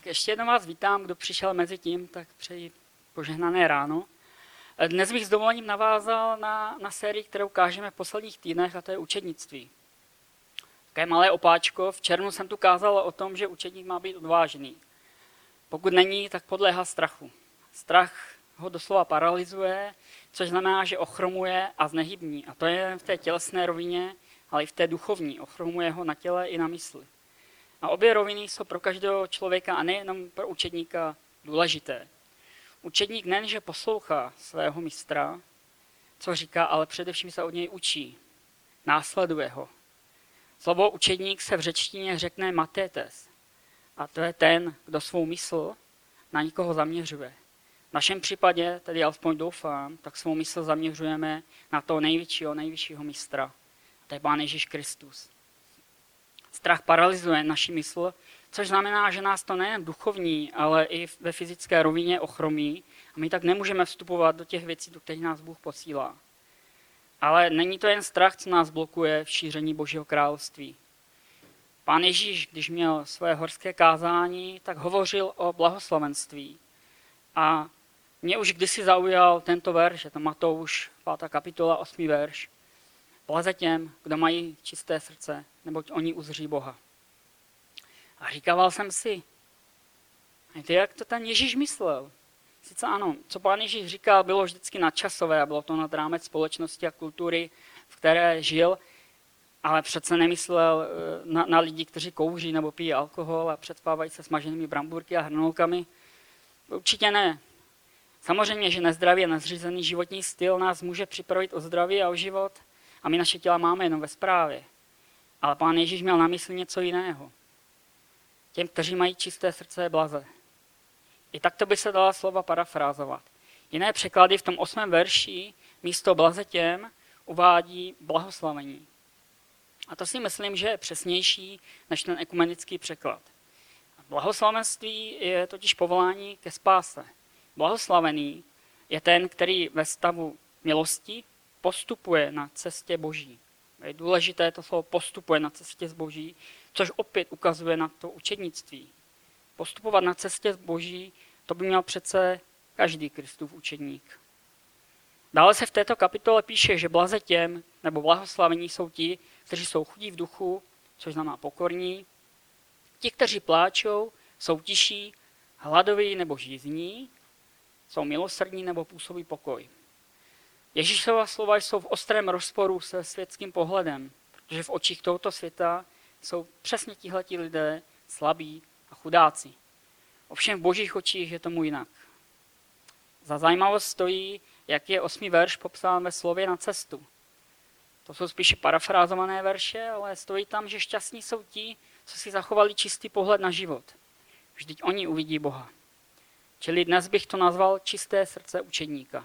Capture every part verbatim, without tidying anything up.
ještě jednou vás vítám, kdo přišel mezi tím, tak přeji požehnané ráno. Dnes bych s dovolením navázal na, na sérii, kterou ukážeme v posledních týdnech, a to je učednictví. Také malé opáčko, v červnu jsem tu kázal o tom, že učedník má být odvážný. Pokud není, tak podléhá strachu. Strach ho doslova paralyzuje, což znamená, že ochromuje a znehybní. A to je v té tělesné rovině, ale i v té duchovní. Ochromuje ho na těle i na mysli. A obě roviny jsou pro každého člověka a nejenom pro učedníka důležité. Učedník nejenže poslouchá svého mistra, co říká, ale především se od něj učí. Následuje ho. Slovo učedník se v řečtině řekne matétes. A to je ten, kdo svou mysl na někoho zaměřuje. V našem případě, tedy alespoň doufám, tak svou mysl zaměřujeme na toho největšího, nejvyššího mistra. A to je Pán Ježíš Kristus. Strach paralyzuje naši mysl, což znamená, že nás to nejen duchovní, ale i ve fyzické rovině ochromí a my tak nemůžeme vstupovat do těch věcí, do kterých nás Bůh posílá. Ale není to jen strach, co nás blokuje v šíření Božího království. Pán Ježíš, když měl své horské kázání, tak hovořil o blahoslavenství. A mě už kdysi zaujal tento verš, je to Matouš, pátá kapitola, osmý verš. Blaze těm, kdo mají čisté srdce, neboť oni uzří Boha. A říkával jsem si, víte, jak to ten Ježíš myslel? Sice ano, co Pán Ježíš říkal, bylo vždycky nadčasové a bylo to nad rámec společnosti a kultury, v které žil, ale přece nemyslel na, na lidi, kteří kouří nebo pijí alkohol a předpávají se smaženými bramburky a hrnulkami. Určitě ne. Samozřejmě, že nezdravý a nezřízený životní styl nás může připravit o zdraví a o život a my naše těla máme jenom ve správě. Ale Pán Ježíš měl na mysli něco jiného. Těm, kteří mají čisté srdce, je blaze. I takto by se dala slova parafrázovat. Jiné překlady v tom osmém verši místo blaze těm uvádí blahoslavení. A to si myslím, že je přesnější než ten ekumenický překlad. Blahoslavenství je totiž povolání ke spáse. Blahoslavený je ten, který ve stavu milosti postupuje na cestě Boží. Je důležité to slovo postupuje na cestě z Boží, což opět ukazuje na to učednictví. Postupovat na cestě z Boží, to by měl přece každý Kristův učedník. Dále se v této kapitole píše, že blaze těm, nebo blahoslavení jsou ti, kteří jsou chudí v duchu, což znamená pokorní. Ti, kteří pláčou, jsou tiší, hladoví nebo žízní, jsou milosrdní nebo působí pokoj. Ježíšova slova jsou v ostrém rozporu se světským pohledem, protože v očích tohoto světa jsou přesně tihleti lidé slabí a chudáci. Ovšem v Božích očích je tomu jinak. Za zajímavost stojí, jak je osmý verš popsán ve slově na cestu. To jsou spíše parafrázované verše, ale stojí tam, že šťastní jsou ti, co si zachovali čistý pohled na život. Vždyť oni uvidí Boha. Čili dnes bych to nazval čisté srdce učedníka.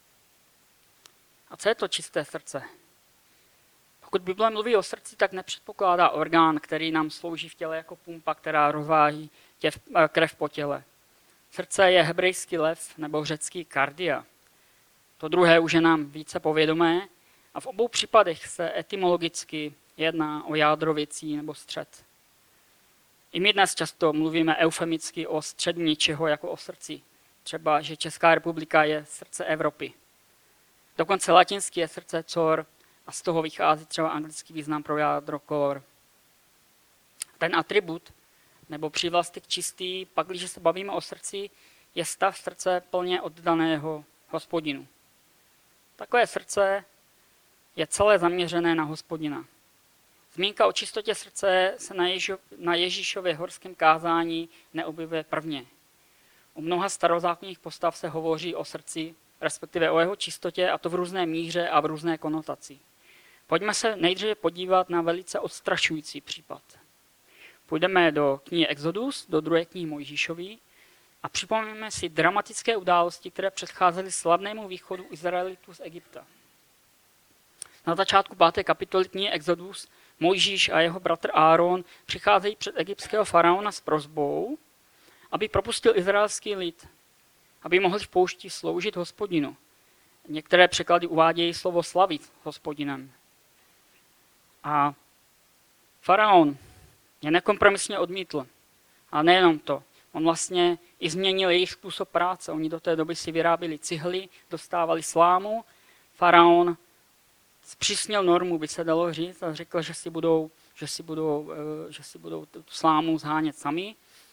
A co je to čisté srdce? Pokud Bible mluví o srdci, tak nepředpokládá orgán, který nám slouží v těle jako pumpa, která rozváží krev po těle. Srdce je hebrejský lev nebo řecký kardia. To druhé už je nám více povědomé a v obou případech se etymologicky jedná o jádro věcí nebo střed. I my dnes často mluvíme eufemicky o středu něčeho jako o srdci. Třeba, že Česká republika je srdce Evropy. Dokonce latinský je srdce cor a z toho vychází třeba anglický význam pro jádro core. Ten atribut nebo přívlastek čistý, pak když se bavíme o srdci, je stav srdce plně oddaného Hospodinu. Takové srdce je celé zaměřené na Hospodina. Zmínka o čistotě srdce se na, Ježo, na Ježíšově horském kázání neobjevuje prvně. U mnoha starozákonních postav se hovoří o srdci, respektive o jeho čistotě, a to v různé míře a v různé konotaci. Pojďme se nejdříve podívat na velice odstrašující případ. Půjdeme do knihy Exodus, do druhé knihy Mojžíšový a připomeneme si dramatické události, které předcházely slavnému východu Izraelitů z Egypta. Na začátku páté kapitoly knihy Exodus Mojžíš a jeho bratr Áron přicházejí před egyptského faraona s prosbou, aby propustil izraelský lid, aby mohli v poušti sloužit Hospodinu. Některé překlady uvádějí slovo slavit Hospodinem. A faraon je nekompromisně odmítl. A nejenom to. On vlastně i změnil jejich způsob práce. Oni do té doby si vyráběli cihly, dostávali slámu. Faraon zpřísnil normu, by se dalo říct, a řekl, že si budou, že si budou, že si budou tu slámu zhánět sami.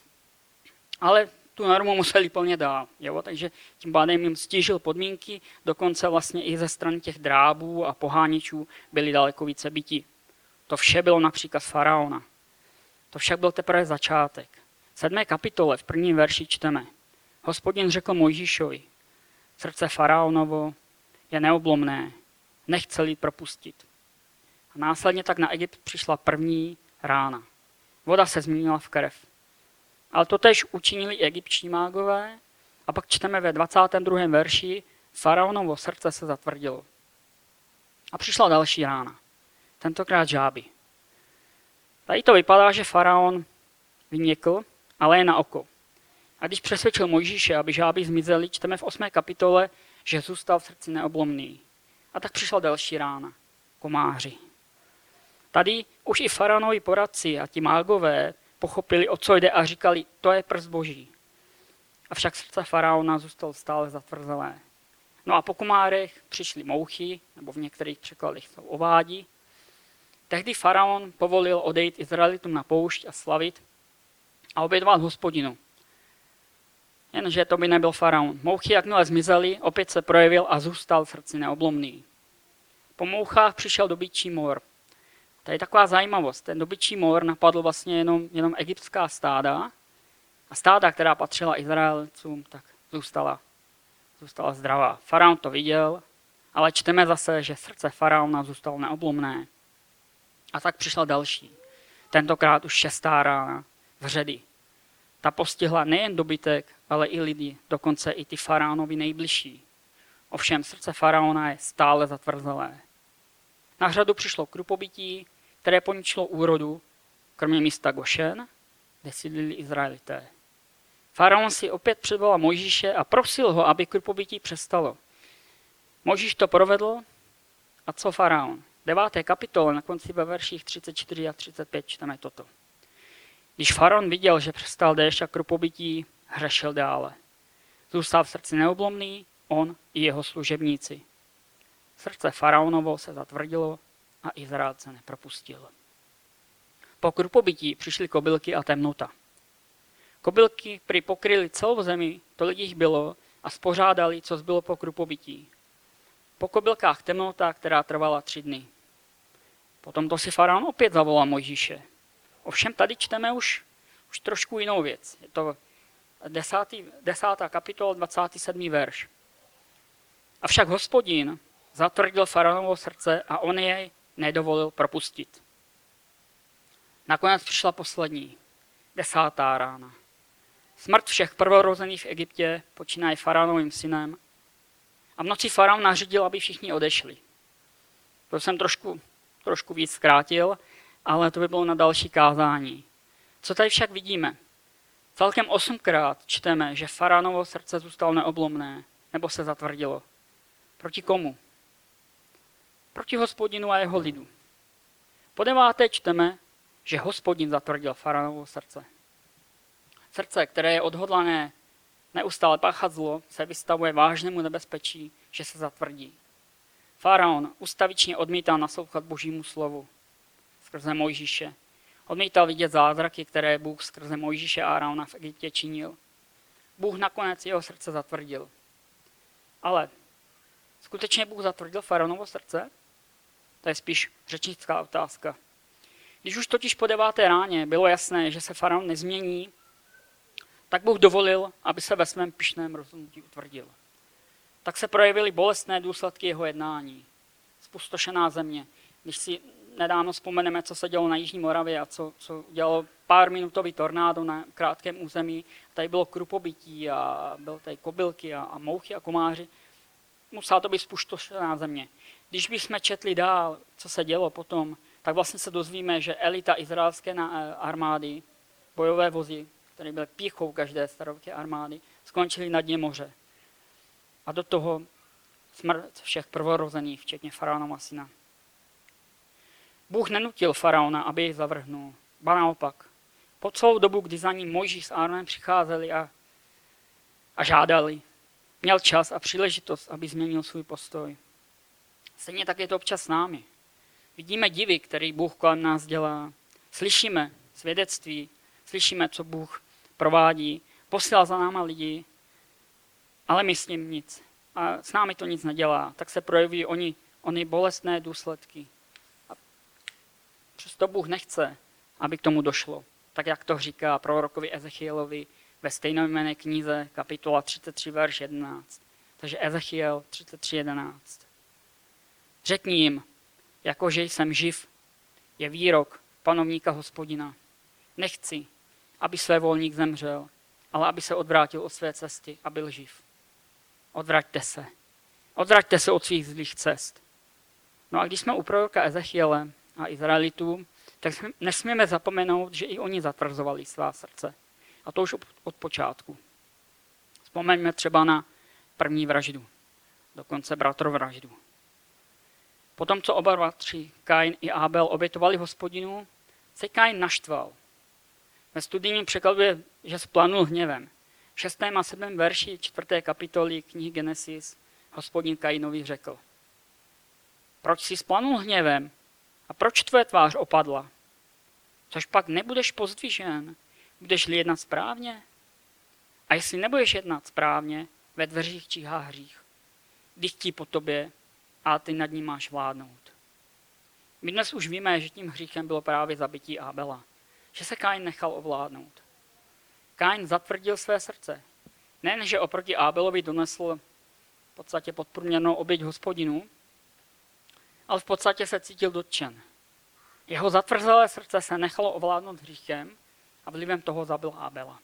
Ale tu normu museli plně dál. Jo? Takže tím pádem jim stížil podmínky, dokonce vlastně i ze strany těch drábů a poháničů byli daleko více bytí. To vše bylo například z faraona. To však byl teprve začátek. V sedmé kapitole v prvním verši čteme. Hospodin řekl Mojžíšovi, srdce faraonovo je neoblomné, nechce lid propustit. A následně tak na Egypt přišla první rána. Voda se změnila v krev. Ale to též učinili egyptští mágové a pak čteme ve dvacátém druhém verši, faraonovo srdce se zatvrdilo. A přišla další rána. Tentokrát žáby. Tady to vypadá, že faraon vyněkl, ale je na oko. A když přesvědčil Mojžíše, aby žáby zmizely, čteme v osmé kapitole, že zůstal v srdci neoblomný. A tak přišla další rána. Komáři. Tady už i faraonovi poradci a ti mágové pochopili, o co jde a říkali, to je prst boží. Avšak srdce faraona zůstalo stále zatvrzelé. No a po komárech přišly mouchy, nebo v některých překladech jsou ovádi. Tehdy faraon povolil odejít Izraelitům na poušť a slavit a obědovat Hospodinu. Jenže to by nebyl faraon. Mouchy, jakmile zmizely, opět se projevil a zůstal v srdci neoblomný. Po mouchách přišel dobytčí mor. To je taková zajímavost. Ten dobytčí mor napadl vlastně jenom, jenom egyptská stáda a stáda, která patřila Izraelcům, tak zůstala, zůstala zdravá. Faraon to viděl, ale čteme zase, že srdce faraona zůstalo neoblomné. A tak přišla další. Tentokrát už šestá rána, vředy. Ta postihla nejen dobytek, ale i lidi, dokonce i ty faraonovi nejbližší. Ovšem srdce faraona je stále zatvrzelé. Na řadu přišlo krupobytí, které poničilo úrodu, kromě místa Gošen, kde sídlili Izraelité. Faraon si opět předvolal Mojžíše a prosil ho, aby krupobytí přestalo. Mojžíš to provedl a co faraon? V deváté kapitole na konci ve verších třicet čtyři a třicet pět čteme toto. Když faraon viděl, že přestal déšť a krupobytí, hřešil dále. Zůstal v srdci neoblomný, on i jeho služebníci. Srdce faraonovo se zatvrdilo a Izraelce nepropustil. Po krupobytí přišly kobylky a temnota. Kobylky prý pokryly celou zemi, tolik jich bylo, a spořádali, co zbylo po krupobytí. Po kobylkách temnota, která trvala tři dny. Potom to si faraon opět zavolal Mojžíše. Ovšem tady čteme už, už trošku jinou věc. Je to desátý, desátá kapitola, dvacátý sedmý verš. Avšak Hospodin zatvrdil faraonovo srdce a on jej nedovolil propustit. Nakonec přišla poslední, desátá rána. Smrt všech prvorozených v Egyptě počínaje faraonovým synem. A v noci faraon nařídil, aby všichni odešli. To jsem trošku, trošku víc zkrátil, ale to by bylo na další kázání. Co tady však vidíme? Celkem osmkrát čteme, že faraonovo srdce zůstalo neoblomné, nebo se zatvrdilo. Proti komu? Proti Hospodinu a jeho lidu. Po deváté čteme, že Hospodin zatvrdil faraonovo srdce. Srdce, které je odhodlané neustále páchat zlo, se vystavuje vážnému nebezpečí, že se zatvrdí. Faraon ustavičně odmítal naslouchat Božímu slovu skrze Mojžíše. Odmítal vidět zázraky, které Bůh skrze Mojžíše a Áróna v Egyptě činil. Bůh nakonec jeho srdce zatvrdil. Ale skutečně Bůh zatvrdil faraonovo srdce? To je spíš řečnická otázka. Když už totiž po deváté ráně bylo jasné, že se faraon nezmění, tak Bůh dovolil, aby se ve svém pyšném rozhodnutí utvrdil. Tak se projevily bolestné důsledky jeho jednání. Spustošená země. Když si nedávno vzpomeneme, co se dělo na Jižní Moravě a co, co dělalo pár minutový tornádo na krátkém území, tady bylo krupobytí a bylo tady kobylky a, a mouchy a komáři, musela to být spustošená země. Když bychom četli dál, co se dělo potom, tak vlastně se dozvíme, že elita izraelské armády, bojové vozy, které byly pýchou každé starověké armády, skončily na dně moře. A do toho smrt všech prvorozených, včetně faraonova syna. Bůh nenutil faraona, aby jej zavrhnul. Ba naopak, Po celou dobu, kdy za ním Mojžíš s Áronem přicházeli a, a žádali, měl čas a příležitost, aby změnil svůj postoj. Stejně tak je to občas s námi. Vidíme divy, který Bůh kolem nás dělá. Slyšíme svědectví, slyšíme, co Bůh provádí, posílá za náma lidi, ale my s ním nic. A s námi to nic nedělá. Tak se projeví oni, oni bolestné důsledky. A přesto Bůh nechce, aby k tomu došlo. Tak jak to říká prorokovi Ezechielovi ve stejnojmenné knize, kapitola třicet tři, verš jedenáct. Takže Ezechiel třicet tři jedenáct. Řekni jim, jakože jsem živ, je výrok panovníka Hospodina. Nechci, aby své volník zemřel, ale aby se odvrátil od své cesty a byl živ. Odvraťte se. Odvraťte se od svých zlých cest. No a když jsme u proroka Ezechiele a Izraelitů, tak nesmíme zapomenout, že i oni zatvrzovali svá srdce. A to už od počátku. Vzpomeňme třeba na první vraždu, dokonce bratrovraždu. Potom, co oba bratři, Kain i Abel, obětovali Hospodinu, se Kain naštval. Ve studijním překladu je, že splanul hněvem. V šestém a sedmém verši čtvrté kapitoly knihy Genesis Hospodin Kainovi řekl: Proč jsi splanul hněvem a proč tvoje tvář opadla? Což pak nebudeš pozdvižen, budeš-li jednat správně? A jestli nebudeš jednat správně, ve dveřích číhá hřích. Dychtí po tobě a ty nad ním máš vládnout. My dnes už víme, že tím hříchem bylo právě zabití Abela. Že se Kain nechal ovládnout. Kain zatvrdil své srdce. Nejen, že oproti Abelovi donesl v podstatě podprůměrnou oběť Hospodinu, ale v podstatě se cítil dotčen. Jeho zatvrzelé srdce se nechalo ovládnout hříchem a vlivem toho zabil Abela.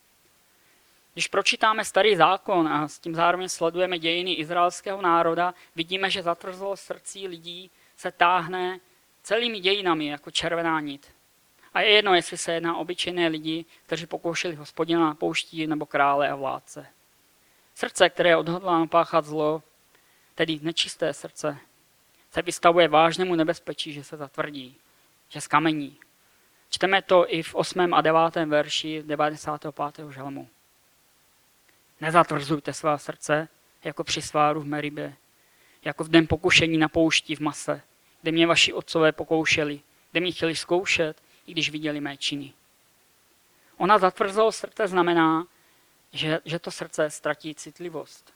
Když pročítáme Starý zákon a s tím zároveň sledujeme dějiny izraelského národa, vidíme, že zatvrzelost srdcí lidí se táhne celými dějinami jako červená nit. A je jedno, jestli se jedná o obyčejné lidi, kteří pokoušeli Hospodina na poušti nebo krále a vládce. Srdce, které je odhodláno páchat zlo, tedy nečisté srdce, se vystavuje vážnému nebezpečí, že se zatvrdí, že zkamení. Čteme to i v osmém a devátém verši devadesátého pátého žalmu. Nezatvrzujte svá srdce, jako při sváru v Meribě, jako v den pokušení na poušti v Mase, kde mě vaši otcové pokoušeli, kde mě chtěli zkoušet, i když viděli mé činy. Ona zatvrzelost srdce znamená, že, že to srdce ztratí citlivost.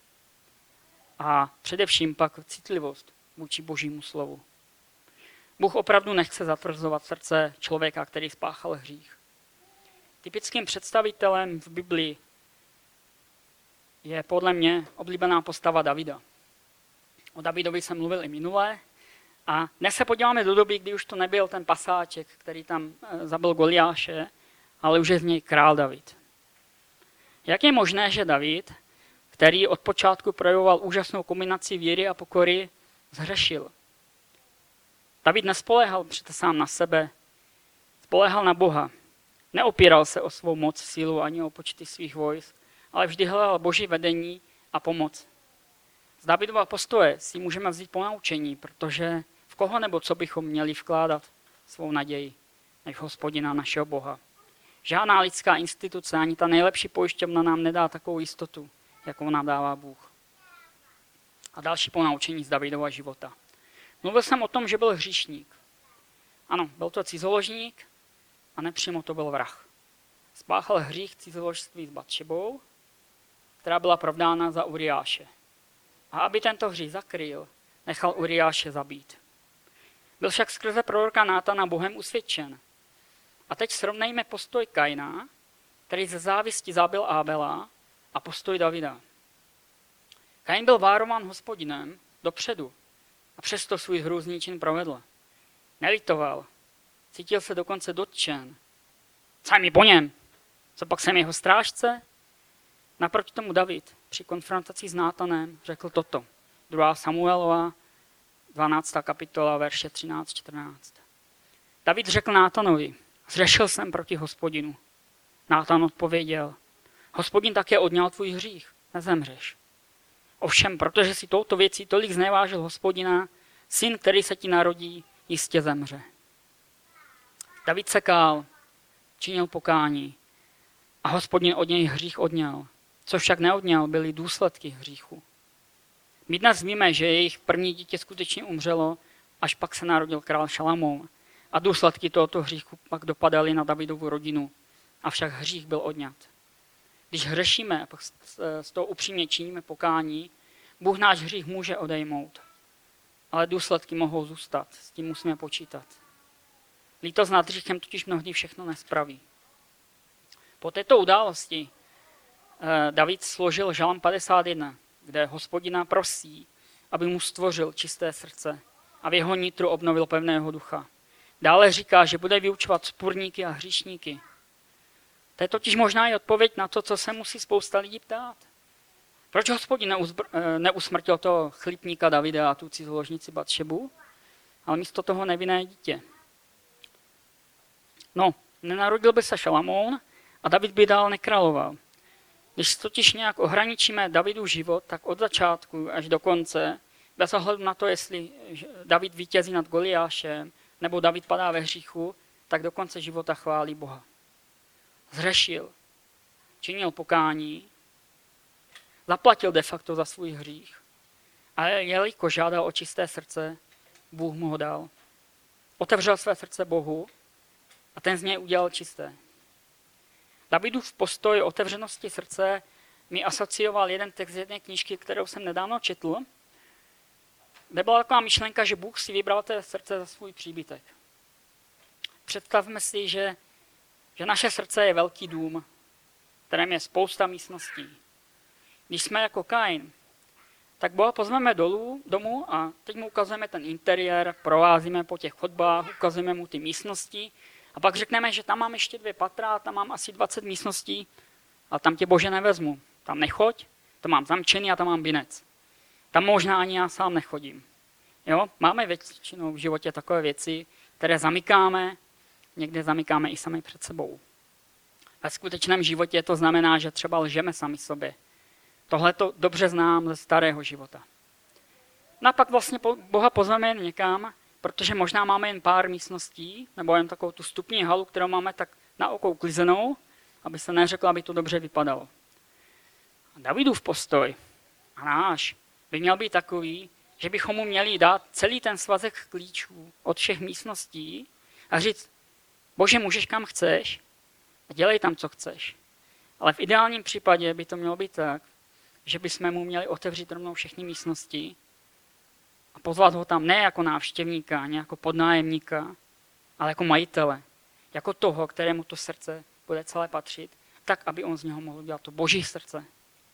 A především pak citlivost vůči Božímu slovu. Bůh opravdu nechce zatvrzovat srdce člověka, který spáchal hřích. Typickým představitelem v Biblii je podle mě oblíbená postava Davida. O Davidovi jsem mluvil i minule a dnes se podíváme do doby, kdy už to nebyl ten pasáček, který tam zabil Goliáše, ale už je z něj král David. Jak je možné, že David, který od počátku projevoval úžasnou kombinaci víry a pokory, zhřešil? David nespoléhal přece sám na sebe, spoléhal na Boha. Neopíral se o svou moc, sílu ani o počty svých vojsk, ale vždy hledal Boží vedení a pomoc. Z Davidova postoje si můžeme vzít ponaučení, protože v koho nebo co bychom měli vkládat svou naději, než Hospodina našeho Boha. Žádná lidská instituce, ani ta nejlepší pojišťovna nám nedá takovou jistotu, jakou nám dává Bůh. A další ponaučení z Davidova života. Mluvil jsem o tom, že byl hříšník. Ano, byl to cizoložník a nepřímo to byl vrah. Spáchal hřích cizoložství s Batšebou, která byla provdána za Uriáše. A aby tento hřích zakryl, nechal Uriáše zabít. Byl však skrze proroka Nátana Bohem usvědčen. A teď srovnejme postoj Kaina, který ze závisti zabil Ábela, a postoj Davida. Kain byl várován Hospodinem dopředu a přesto svůj hrůzný čin provedl. Nelitoval, cítil se dokonce dotčen. Co je mi po něm? Co pak jsem jeho strážce? Naproti tomu David při konfrontaci s Nátanem řekl toto. druhá Samuelova, dvanáctá kapitola, verše třináct čtrnáct. David řekl Nátanovi, zřešil jsem proti Hospodinu. Nátan odpověděl, Hospodin také odňal tvůj hřích, nezemřeš. Ovšem, protože si touto věcí tolik znevážil Hospodina, syn, který se ti narodí, jistě zemře. David se kál, činil pokání a Hospodin od něj hřích odňal. Co však neodňal, byly důsledky hříchu. My dnes víme, že jejich první dítě skutečně umřelo, až pak se narodil král Šalamoun. A důsledky tohoto hříchu pak dopadaly na Davidovu rodinu. Avšak hřích byl odňat. Když hřešíme a pak z toho upřímně činíme pokání, Bůh náš hřích může odejmout. Ale důsledky mohou zůstat. S tím musíme počítat. Lítost nad hříchem totiž mnohdy všechno nespraví. Po této události David složil žalm padesát jedna, kde Hospodina prosí, aby mu stvořil čisté srdce a v jeho nitru obnovil pevného ducha. Dále říká, že bude vyučovat spurníky a hříšníky. To je totiž možná i odpověď na to, co se musí spousta lidí ptát. Proč Hospodin neusmrtil toho chlípníka Davida a tu cizoložnici Batšebu, ale místo toho nevinné dítě? No, nenarodil by se Šalamoun a David by dál nekráloval. Když totiž nějak ohraničíme Davidův život, tak od začátku až do konce, bez ohledu na to, jestli David vítězí nad Goliášem, nebo David padá ve hříchu, tak do konce života chválí Boha. Zřešil, činil pokání, zaplatil de facto za svůj hřích. A jelikož žádal o čisté srdce, Bůh mu ho dal. Otevřel své srdce Bohu a ten z něj udělal čisté. Davidův postoj otevřenosti srdce mi asocioval jeden text z jedné knížky, kterou jsem nedávno četl, kde byla taková myšlenka, že Bůh si vybral té srdce za svůj příbytek. Představme si, že, že naše srdce je velký dům, v kterém je spousta místností. Když jsme jako Kain, tak Boha pozveme dolů, domů a teď mu ukazujeme ten interiér, provázíme po těch chodbách, ukazujeme mu ty místnosti a pak řekneme, že tam mám ještě dvě patra, tam mám asi dvacet místností a tam tě Bože nevezmu. Tam nechoď, to mám zamčený a tam mám binec. Tam možná ani já sám nechodím. Jo? Máme většinou v životě takové věci, které zamykáme, někde zamykáme i sami před sebou. Ve skutečném životě to znamená, že třeba lžeme sami sobě. Tohle to dobře znám ze starého života. No a pak vlastně Boha pozveme jen někam, protože možná máme jen pár místností, nebo jen takovou tu vstupní halu, kterou máme tak na oko uklizenou, aby se neřeklo, aby to dobře vypadalo. A Davidův postoj a náš by měl být takový, že bychom mu měli dát celý ten svazek klíčů od všech místností a říct, Bože, můžeš kam chceš a dělej tam, co chceš. Ale v ideálním případě by to mělo být tak, že bychom mu měli otevřít rovnou všechny místnosti a pozvat ho tam ne jako návštěvníka, ne jako podnájemníka, ale jako majitele, jako toho, kterému to srdce bude celé patřit, tak, aby on z něho mohl dělat to boží srdce.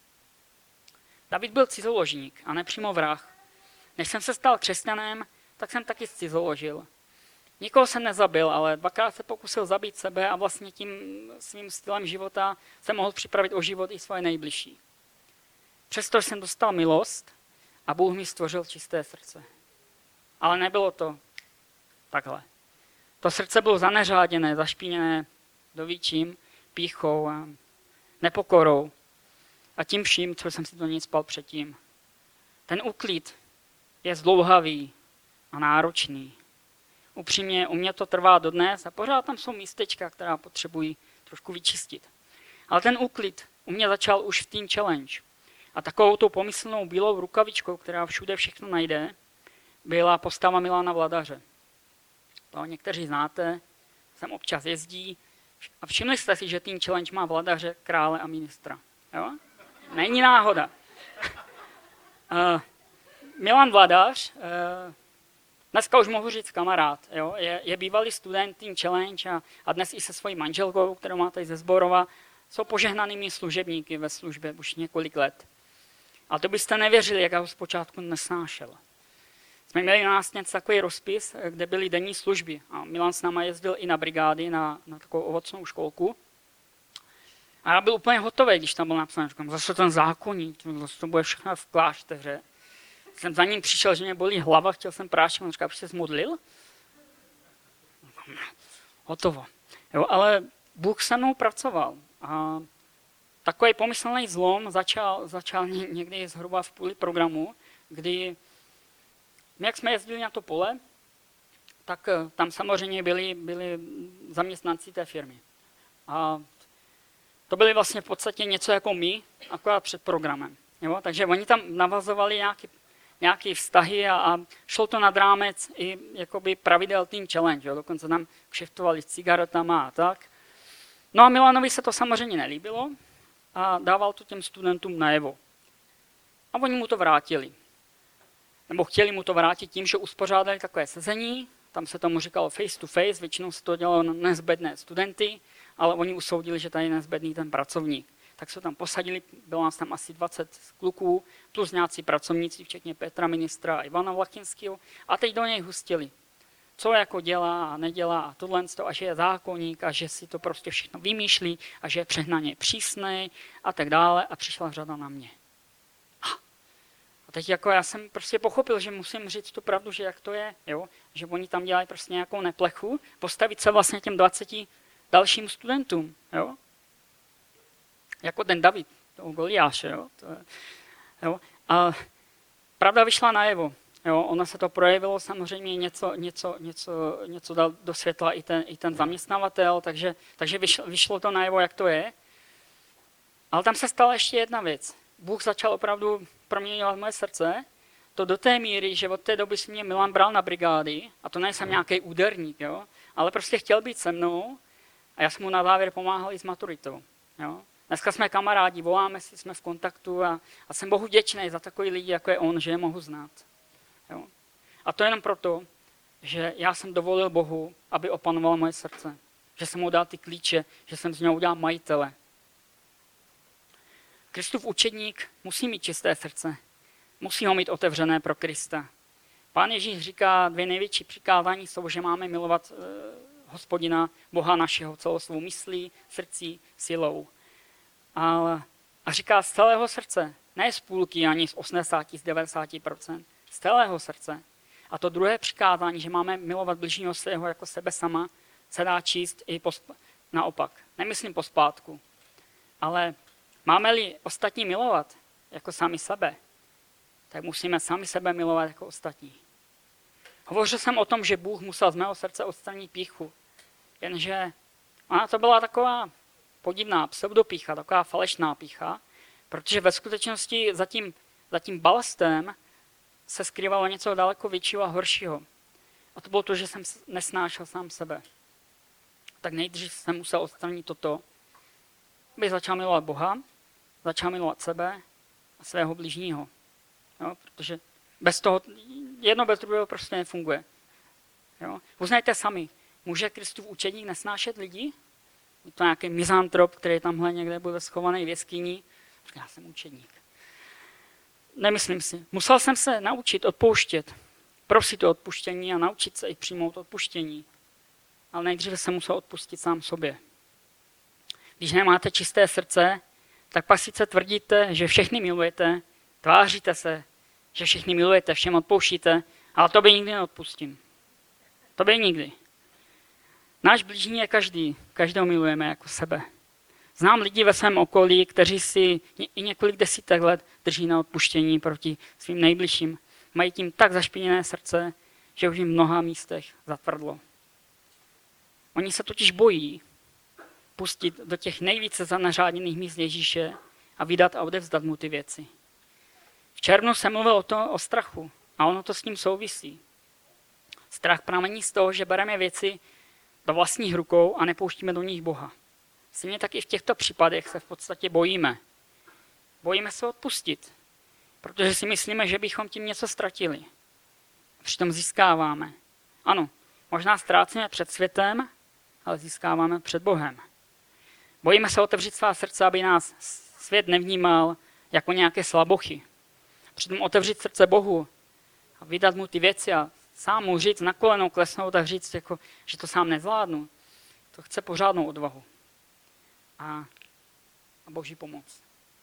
David byl cizoložník a nepřímo vrah. Než jsem se stal křesťanem, tak jsem taky cizoložil. Nikoho jsem nezabil, ale dvakrát se pokusil zabít sebe a vlastně tím svým stylem života jsem mohl připravit o život i svoje nejbližší. Přesto jsem dostal milost a Bůh mi stvořil čisté srdce. Ale nebylo to takhle. To srdce bylo zaneřáděné, zašpíněné dovíčím, pýchou a nepokorou a tím vším, co jsem si do něj spal předtím. Ten úklid je zdlouhavý a náročný. Upřímně, u mě to trvá dodnes a pořád tam jsou místečka, která potřebují trošku vyčistit. Ale ten úklid u mě začal už v Teen Challenge. A takovou tou pomyslnou bílou rukavičkou, která všude všechno najde, byla postava Milana Vladaře. To někteří znáte, sem občas jezdí. A všimli jste si, že Teen Challenge má Vladaře, krále a ministra. Jo? Není náhoda. uh, Milan Vladař, uh, dneska už mohu říct kamarád, jo? Je, je bývalý student Teen Challenge a, a dnes i se svojí manželkou, kterou má tady ze Zborova, jsou požehnanými služebníky ve službě už několik let. A to byste nevěřili, jak já ho zpočátku nesnášel. Jsme měli na nás něco takový rozpis, kde byly denní služby. A Milan s náma jezdil i na brigády, na, na takovou ovocnou školku. A já byl úplně hotový, když tam byl napsaný. Říkám, zase ten zákonník, zase to bude všechno v klášteře. Jsem za ním přišel, že mě bolí hlava, chtěl jsem prášit, on říká, aby se zmodlil. Hotovo. Jo, ale Bůh se mnou pracoval. A takový pomyslný zlom začal, začal někdy zhruba v půli programu, kdy jak jsme jezdili na to pole, tak tam samozřejmě byli, byli zaměstnanci té firmy. A to byly vlastně v podstatě něco jako my, akorát před programem. Jo? Takže oni tam navazovali nějaký, nějaký vztahy a, a šlo to nad rámec i jakoby pravidel Team Challenge. Jo? Dokonce tam kšeftovali s cigaretama a tak. No a Milanovi se to samozřejmě nelíbilo a dával to těm studentům najevo. A oni mu to vrátili. Nebo chtěli mu to vrátit tím, že uspořádali takové sezení, tam se tomu říkalo face to face, většinou se to dělalo na nezbedné studenty, ale oni usoudili, že tady je nezbedný ten pracovník. Tak se tam posadili, bylo nás tam asi dvacet kluků, plus nějací pracovníci, včetně Petra ministra a Ivana Vlachinského, a teď do něj hustili. Co jako dělá a nedělá a tohle, a že je zákonník a že si to prostě všechno vymýšlí a že je přehnaně přísnej a tak dále, a přišla řada na mě. A teď jako já jsem prostě pochopil, že musím říct tu pravdu, že jak to je, jo? Že oni tam dělají prostě nějakou neplechu, postavit se vlastně těm dvaceti dalším studentům, jo? Jako ten David, toho Goliáše, jo? To je, jo? A pravda vyšla najevo, jo? Ono se to projevilo samozřejmě, něco, něco, něco, něco dal do světla i ten, i ten zaměstnavatel, takže, takže vyšlo, vyšlo to najevo, jak to je. Ale tam se stala ještě jedna věc. Bůh začal opravdu proměňovat moje srdce, to do té míry, že od té doby si mě Milan bral na brigády, a to nejsem nějaký úderník, jo, ale prostě chtěl být se mnou a já jsem mu na závěr pomáhal i s maturitou. Jo. Dneska jsme kamarádi, voláme si, jsme v kontaktu a, a jsem Bohu vděčný za takový lidi, jako je on, že je mohu znát. Jo. A to jenom proto, že já jsem dovolil Bohu, aby opanoval moje srdce, že jsem mu dal ty klíče, že jsem z něho udělal majitele. Kristův učedník musí mít čisté srdce. Musí ho mít otevřené pro Krista. Pán Ježíš říká, dvě největší přikázání jsou, že máme milovat e, Hospodina, Boha našeho, celou svou myslí, srdcí, silou. A, a říká z celého srdce, ne z půlky ani z osmdesát, z devadesát procent, z celého srdce. A to druhé přikázání, že máme milovat bližního svého jako sebe sama, se dá číst i posp- naopak. Nemyslím pospátku, ale máme-li ostatní milovat jako sami sebe, tak musíme sami sebe milovat jako ostatní. Hovořil jsem o tom, že Bůh musel z mého srdce odstranit pýchu, jenže ona to byla taková podivná pseudopýcha, taková falešná pýcha, protože ve skutečnosti za tím, za tím balastem se skrývalo něco daleko většího a horšího. A to bylo to, že jsem nesnášel sám sebe. Tak nejdřív jsem musel odstranit toto, aby začal milovat Boha, začal milovat sebe a svého bližního. Jo, protože bez toho, jedno bez druhého prostě nefunguje. Jo. Uznajte sami, může Kristův učedník nesnášet lidi? Je to nějaký mizantrop, který tamhle někde bude schovaný v jeskyni. Já jsem učedník. Nemyslím si. Musel jsem se naučit odpouštět, prosit o odpuštění a naučit se i přijmout odpuštění. Ale nejdříve jsem musel odpustit sám sobě. Když nemáte čisté srdce, tak pak sice tvrdíte, že všechny milujete, tváříte se, že všechny milujete, všem odpouštíte, ale to by nikdy neodpustím. To by nikdy. Náš blížní je každý, každého milujeme jako sebe. Znám lidi ve svém okolí, kteří si i několik desítek let drží na odpuštění proti svým nejbližším. Mají tím tak zašpiněné srdce, že už jim v mnoha místech zatvrdlo. Oni se totiž bojí pustit do těch nejvíce zanařáděných míst Ježíše a vydat a odevzdat mu ty věci. V červnu jsem mluvil o, to, o strachu a ono to s tím souvisí. Strach pramení z toho, že bereme věci do vlastních rukou a nepouštíme do nich Boha. Stejně tak i v těchto případech se v podstatě bojíme. Bojíme se odpustit, protože si myslíme, že bychom tím něco ztratili. Přitom získáváme. Ano, možná ztrácíme před světem, ale získáváme před Bohem. Bojíme se otevřít svá srdce, aby nás svět nevnímal jako nějaké slabochy. Přitom otevřít srdce Bohu a vydat mu ty věci a sám mu říct, na kolenou klesnout a říct, jako, že to sám nezvládnu, to chce pořádnou odvahu. A, a Boží pomoc.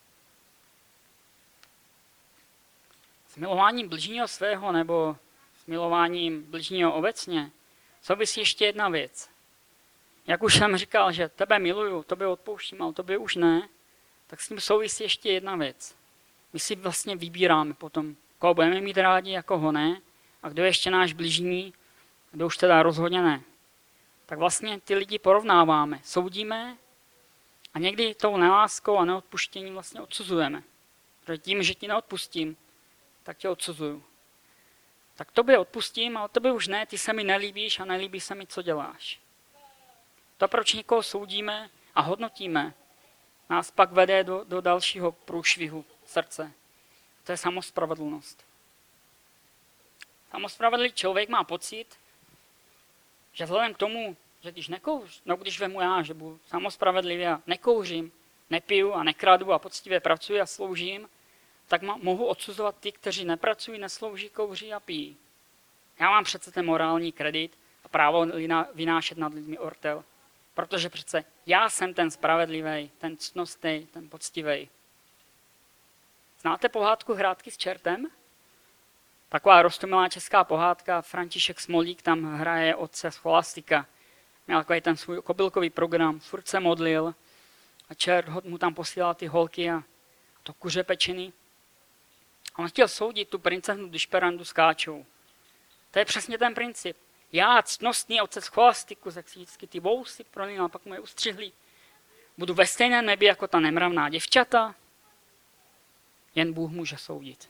S milováním bližního svého nebo s milováním bližního obecně souvisí ještě jedna věc. Jak už jsem říkal, že tebe miluju, tebe odpouštím, ale tebe už ne, tak s tím souvisí ještě jedna věc. My si vlastně vybíráme potom, koho budeme mít rádi a koho ne, a kdo je ještě náš bližní, kdo už teda rozhodně ne. Tak vlastně ty lidi porovnáváme, soudíme A někdy tou neláskou a neodpuštěním vlastně odsuzujeme. Protože tím, že ti neodpustím, tak tě odsuzuju. Tak tobě odpustím, ale tobě už ne, ty se mi nelíbíš a nelíbí se mi, co děláš. To, proč někoho soudíme a hodnotíme, nás pak vede do, do dalšího průšvihu srdce. To je samospravedlnost. Samospravedlivý člověk má pocit, že vzhledem k tomu, že když nekouřím, no když vemu já, že budu samospravedlivý a nekouřím, nepiju a nekradu a poctivě pracuji a sloužím, tak ma, mohu odsuzovat ty, kteří nepracují, neslouží, kouří a pijí. Já mám přece ten morální kredit a právo vynášet nad lidmi ortel. Protože přece já jsem ten spravedlivý, ten ctnostný, ten poctivý. Znáte pohádku Hrátky s čertem? Taková roztomilá česká pohádka, František Smolík tam hraje otce scholastika. Měl takový ten svůj kobylkový program, furt se modlil a čert mu tam posílal ty holky a to kuře pečiny. A on chtěl soudit tu princeznu, když perandu skáčou. To je přesně ten princip. Já, ctnostný otec scholastiku, tak si vždycky ty vousy prolínal, pak mu je ustřihli. Budu ve stejném nebi jako ta nemravná děvčata, jen Bůh může soudit.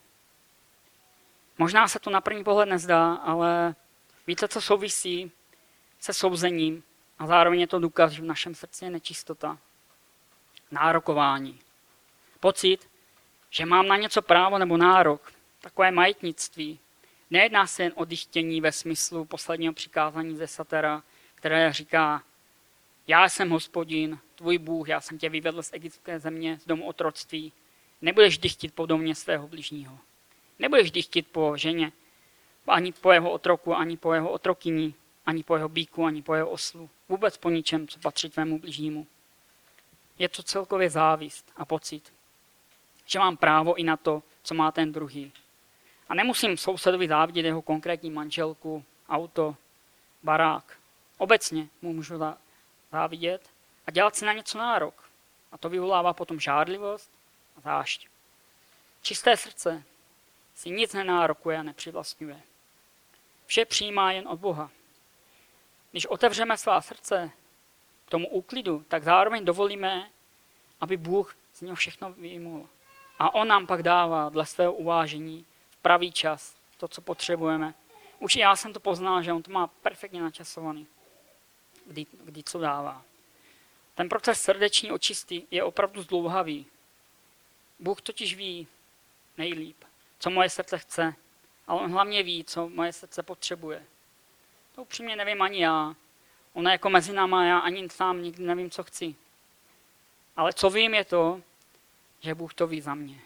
Možná se to na první pohled nezdá, ale víte, co souvisí se souzením a zároveň je to důkaz, že v našem srdci je nečistota. Nárokování. Pocit, že mám na něco právo nebo nárok. Takové majetnictví. Nejedná se jen o dychtění ve smyslu posledního přikázání ze Satera, které říká, já jsem Hospodin, tvůj Bůh, já jsem tě vyvedl z egyptské země, z domu otroctví. Nebudeš dychtit po domě svého bližního. Nebudeš dychtit po ženě, ani po jeho otroku, ani po jeho otrokyni, ani po jeho býku, ani po jeho oslu. Vůbec po ničem, co patří tvému bližnímu. Je to celkově závist a pocit, že mám právo i na to, co má ten druhý. A nemusím sousedovi závidět jeho konkrétní manželku, auto, barák. Obecně mu můžu závidět a dělat si na něco nárok. A to vyvolává potom žádlivost a zášť. Čisté srdce si nic nenárokuje a nepřivlastňuje. Vše přijímá jen od Boha. Když otevřeme svá srdce k tomu úklidu, tak zároveň dovolíme, aby Bůh z něho všechno vyjmul. A on nám pak dává dle svého uvážení v pravý čas to, co potřebujeme. Už já jsem to poznal, že on to má perfektně načasovaný, kdy, kdy co dává. Ten proces srdeční očisty je opravdu zdlouhavý. Bůh totiž ví nejlíp, co moje srdce chce, ale on hlavně ví, co moje srdce potřebuje. To upřímně nevím ani já. Ona jako mezi náma, já ani sám nikdy nevím, co chci. Ale co vím je to, že Bůh to ví za mě.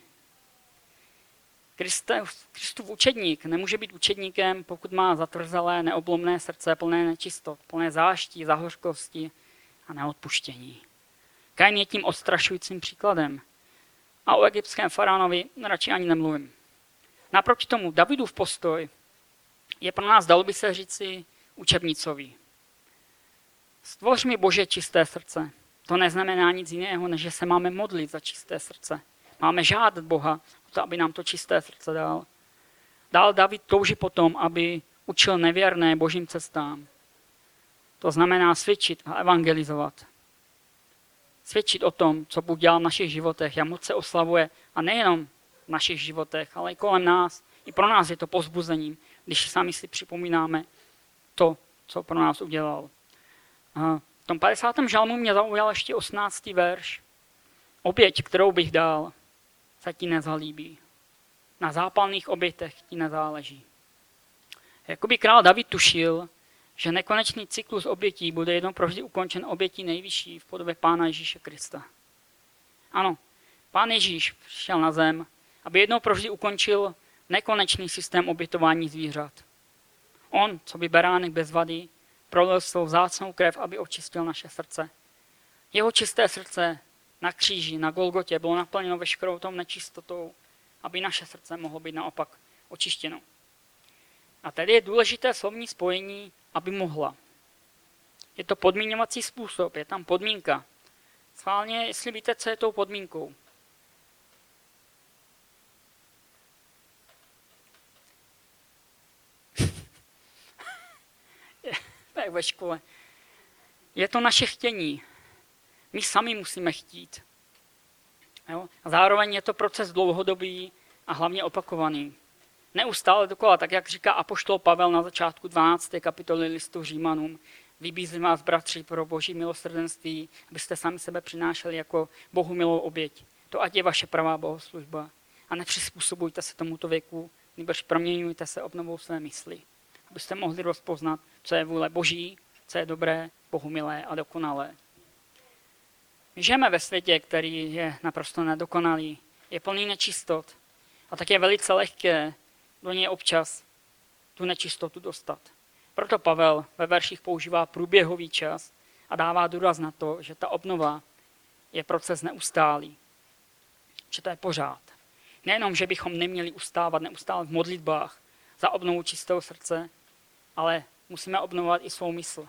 Kristův učedník nemůže být učedníkem, pokud má zatvrzalé, neoblomné srdce, plné nečistot, plné záští, zahořkosti a neodpuštění. Kain je tím odstrašujícím příkladem. A o egyptském faraonovi radši ani nemluvím. Naproti tomu Davidův postoj je pro nás, dalo by se říci, učebnicový. Stvoř mi, Bože, čisté srdce. To neznamená nic jiného, než že se máme modlit za čisté srdce. Máme žádat Boha, aby nám to čisté srdce dal. Dál David touží potom, aby učil nevěrné božím cestám. To znamená svědčit a evangelizovat. Svědčit o tom, co Bůh dělal v našich životech, jak moc se oslavuje, a nejenom v našich životech, ale i kolem nás. I pro nás je to povzbuzením, když sami si připomínáme to, co pro nás udělal. V tom padesátém žalmu mě zaujal ještě osmnáctý verš. Oběť, kterou bych dal, se ti nezalíbí. Na zápalných obětech ti nezáleží. Jakoby král David tušil, že nekonečný cyklus obětí bude jednou provždy ukončen obětí nejvyšší v podobě Pána Ježíše Krista. Ano, Pán Ježíš přišel na zem, aby jednou provždy ukončil nekonečný systém obětování zvířat. On, co by beránek bez vady, prolil svou vzácnou krev, aby očistil naše srdce. Jeho čisté srdce na kříži, na Golgotě bylo naplněno veškerou tou nečistotou, aby naše srdce mohlo být naopak očištěno. A tady je důležité slovní spojení, aby mohla. Je to podmíňovací způsob, je tam podmínka. Schválně, jestli víte, co je tou podmínkou. Tak ve škole. Je to naše chtění. My sami musíme chtít. Jo? A zároveň je to proces dlouhodobý a hlavně opakovaný. Neustále dokola, tak jak říká apoštol Pavel na začátku dvanácté kapitoly listu Římanům. Vybízím vás, bratři, pro boží milosrdenství, abyste sami sebe přinášeli jako Bohu milou oběť. To ať je vaše pravá bohoslužba. A nepřizpůsobujte se tomuto věku, nebož proměňujte se obnovou své mysli, abyste mohli rozpoznat, co je vůle Boží, co je dobré, bohumilé a dokonalé. Žijeme ve světě, který je naprosto nedokonalý, je plný nečistot a tak je velice lehké do něj občas tu nečistotu dostat. Proto Pavel ve verších používá průběhový čas a dává důraz na to, že ta obnova je proces neustálý, že to je pořád. Nejenom, že bychom neměli ustávat neustále v modlitbách za obnovu čistého srdce, ale musíme obnovovat i svou mysl.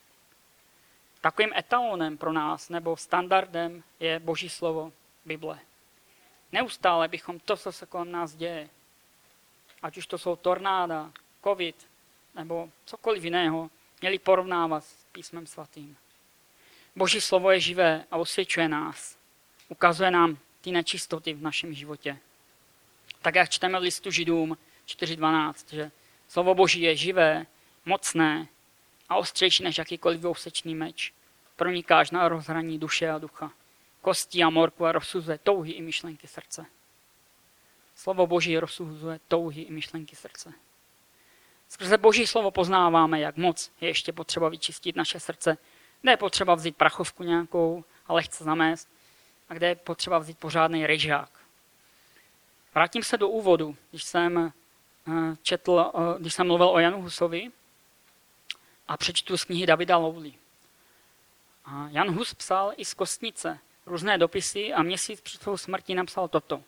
Takovým etalonem pro nás nebo standardem je Boží slovo, Bible. Neustále bychom to, co se kolem nás děje, ať už to jsou tornáda, covid nebo cokoliv jiného, měli porovnávat s písmem svatým. Boží slovo je živé a osvědčuje nás. Ukazuje nám ty nečistoty v našem životě. Tak jak čteme v listu Židům čtyři dvanáct, že slovo Boží je živé, mocné a ostřejší než jakýkoliv dvousečný meč. Proniká až na rozhraní duše a ducha, kostí a morku a rozsuzuje touhy i myšlenky srdce. Slovo Boží rozsuzuje touhy i myšlenky srdce. Skrze Boží slovo poznáváme, jak moc je ještě potřeba vyčistit naše srdce, kde je potřeba vzít prachovku nějakou a lehce zamést a kde je potřeba vzít pořádný ryžák. Vrátím se do úvodu, když jsem četl, když jsem mluvil o Janu Husovi a přečtu z knihy Davida Lowley. A Jan Hus psal i z Kostnice různé dopisy a měsíc před svou smrtí napsal toto.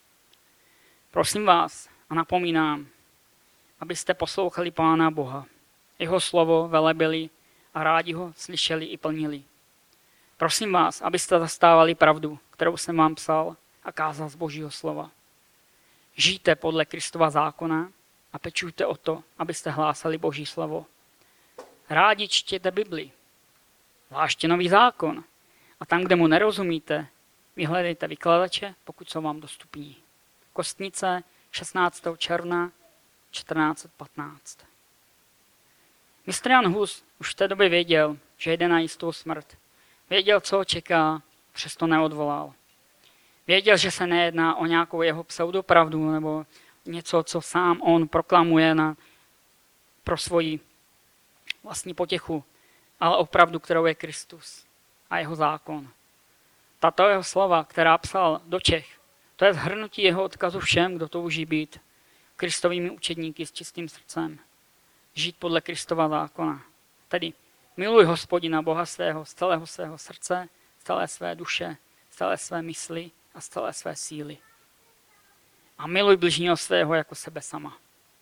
Prosím vás a napomínám, abyste poslouchali Pána Boha, jeho slovo velebili a rádi ho slyšeli i plnili. Prosím vás, abyste zastávali pravdu, kterou jsem vám psal a kázal z Božího slova. Žijte podle Kristova zákona a pečujte o to, abyste hlásali Boží slovo. Rádi čtěte Bibli, zvláště Nový zákon. A tam, kde mu nerozumíte, vyhledejte vykladače, pokud jsou vám dostupní. Kostnice šestnáctého června čtrnáct patnáct. mistr Jan Hus už v té době věděl, že jde na jistou smrt. Věděl, co ho čeká, přesto neodvolal. Věděl, že se nejedná o nějakou jeho pseudopravdu nebo něco, co sám on proklamuje na, pro svoji vlastní potěchu, ale o pravdu, kterou je Kristus a jeho zákon. Tato jeho slova, která psal do Čech, to je shrnutí jeho odkazu všem, kdo touží být Kristovými učedníky s čistým srdcem. Žít podle Kristova zákona. Tedy miluj Hospodina Boha svého z celého svého srdce, z celé své duše, z celé své mysli a z celé své síly. A miluj bližního svého jako sebe sama.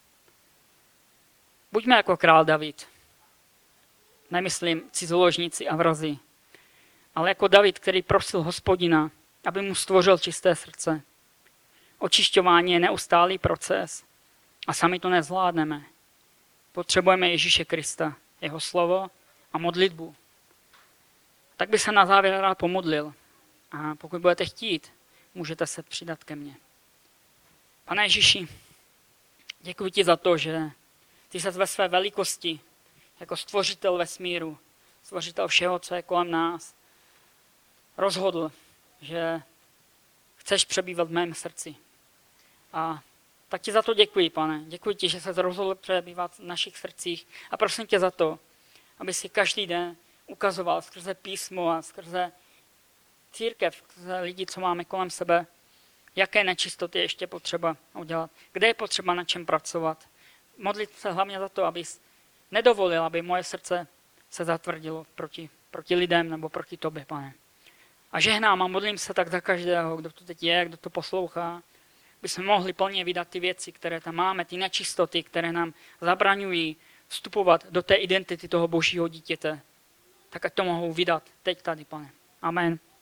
Buďme jako král David. Nemyslím cizoložníci a vrazi, ale jako David, který prosil Hospodina, aby mu stvořil čisté srdce. Očišťování je neustálý proces a sami to nezvládneme. Potřebujeme Ježíše Krista, jeho slovo a modlitbu. Tak by se na závěr rád pomodlil. A pokud budete chtít, můžete se přidat ke mně. Pane Ježíši, děkuji ti za to, že ty ses ve své velikosti jako stvořitel vesmíru, stvořitel všeho, co je kolem nás, rozhodl, že chceš přebývat v mém srdci. A tak ti za to děkuji, Pane. Děkuji ti, že se rozhodl přebývat v našich srdcích a prosím tě za to, aby si každý den ukazoval skrze písmo a skrze církev, skrze lidi, co máme kolem sebe, jaké nečistoty je ještě potřeba udělat, kde je potřeba na čem pracovat. Modlit se hlavně za to, abys nedovolil, aby moje srdce se zatvrdilo proti, proti lidem nebo proti tobě, Pane. A žehnám a modlím se tak za každého, kdo tu teď je, kdo to poslouchá, aby jsme mohli plně vydat ty věci, které tam máme, ty nečistoty, které nám zabraňují vstupovat do té identity toho Božího dítěte. Tak ať to mohou vydat teď tady, Pane. Amen.